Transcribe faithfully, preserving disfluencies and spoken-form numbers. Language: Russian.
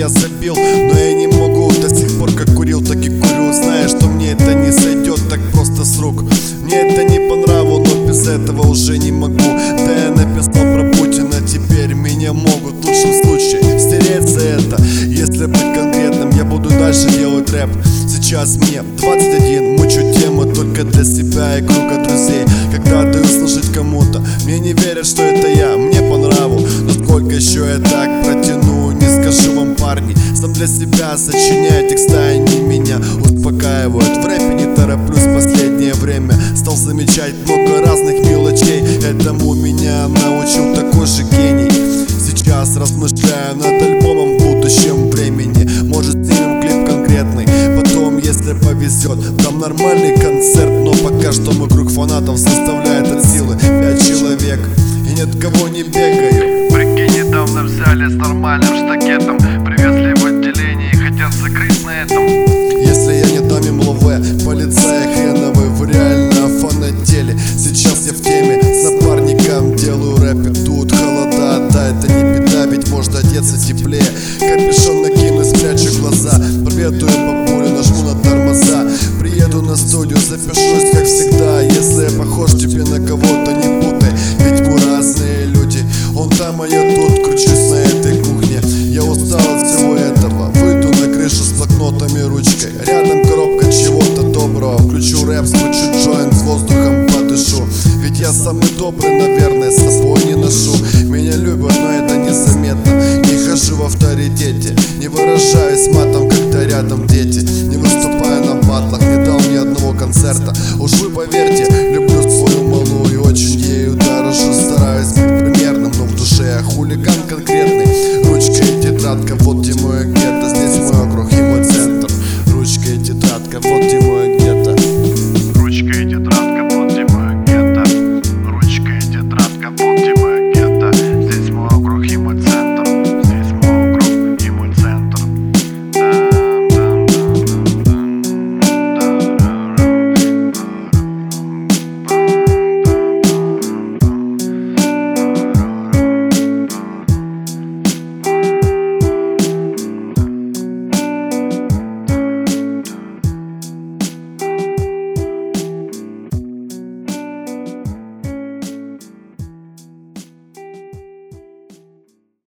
я забил, но я не могу. До сих пор как курил, так и курю, зная, что мне это не сойдет так просто с рук. Мне это не по нраву, но без этого уже не могу. Да я написал про Путина, теперь меня могут в лучшем случае стереть за это. Если быть конкретным, я буду дальше делать рэп. Сейчас мне двадцать один, мучу темы только для себя и круга друзей. Когда даю слушать кому-то, мне не верят, что это я, мне по нраву. Но сколько еще я так протяну, не скажу вам, парни. Сам для себя сочиняю текста, они меня успокаивают. В рэпе не тороплюсь в последнее время, стал замечать много разных мелочей. Этому меня научил такой же гений. Сейчас размышляю над альбомом в будущем времени. Может, снимем клип конкретный, потом, если повезет, там нормальный концерт. Но пока что мой круг фанатов составляет от силы пять человек, и ни от кого не бегаю. Прикинь, недавно взяли с нормальным штакетом, привезли в отделение и хотят закрыть на этом. Если я не дам им лаве, полицаи хреновые, вы реально офанатели. Сейчас я в теме, с напарником делаю рэп, и тут холода. Да, это не беда, ведь можно одеться теплее. Капюшон накину, спрячу глаза, приветую бабулю, нажму на тормоза. Приеду на студию, запишусь как всегда. Если я похож тебе на кого-то, не путай, ведь мы разные люди. Он там, а я тут, кручусь на этой кухне. Я устал от всего этого, выйду на крышу с блокнотом и ручкой. Рядом коробка чего-то доброго, включу рэп, скручу джойнт, с воздухом подышу. Ведь я самый добрый, наверное, с собой не ношу. Меня любят, но это незаметно. Не хожу в авторитете, не выражаюсь матом, когда рядом дети. Не выступаю на батлах, не дал ни одного концерта. Уж вы поверьте, люблю свою малую и очень ею, да.